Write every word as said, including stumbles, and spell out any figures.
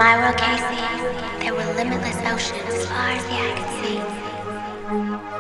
my world, Casey, there were limitless oceans as far as the eye could see.